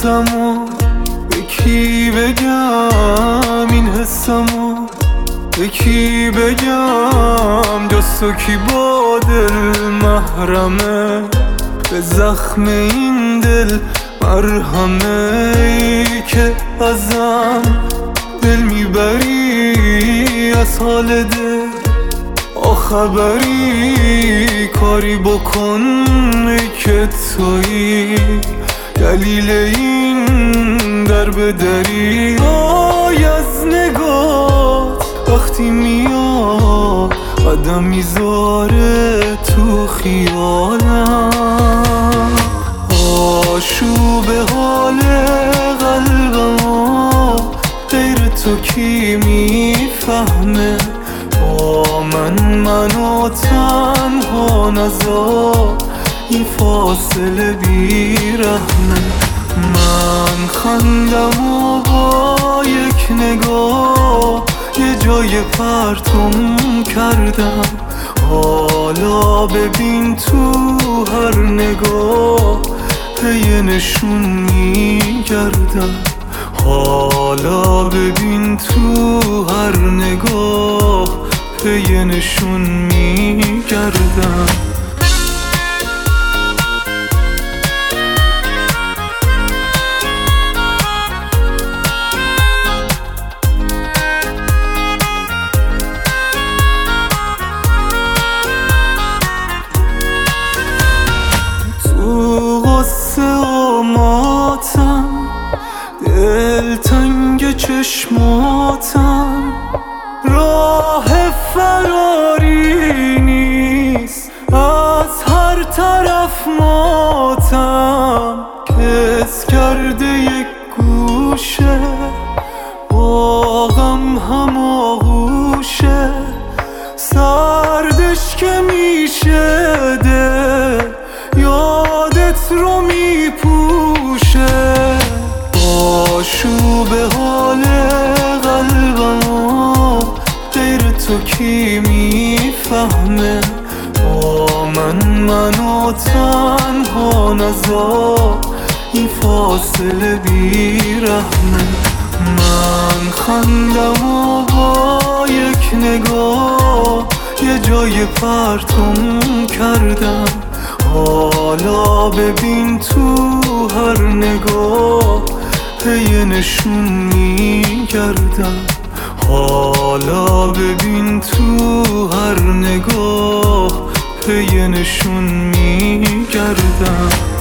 حسمو به کی بگم، این حسمو به کی بگم، جز تو کی با دل محرمه، به زخم این دل مرهمه. ای که ازم دل میبری، از حال دل خبری، کاری بکن ای که تویی دلیل این در بدری. آی از نگات وقتی میاد قدم میذاره تو خیالم، آشوب حال قلبم غیر تو کی میفهمه. با من و تنها نذار این فاصله بیرحمه. من خندم و با یک نگاه یه جای پرتم کردم، حالا ببین تو هر نگاه پی نشون میگردم، حالا ببین تو هر نگاه پی نشون میگردم. تو غصه و ماتم، دلتنگ چشماتم، راه فراری نیست، از هر طرف ماتم. کس کرده یک گوشه با غم هماغوشه، سردش که میشه دل یادت رو میپوشه. آشوب حال قلبم غیر تو کی میفهمه. با من و تنها نذار این فاصله بیرحمه. من خندم و با یک نگاه یه جای پرتم کردم، حالا ببین تو هر نگاه پی نشون میگردم، حالا ببین تو هر نگاه پی نشون میگردم.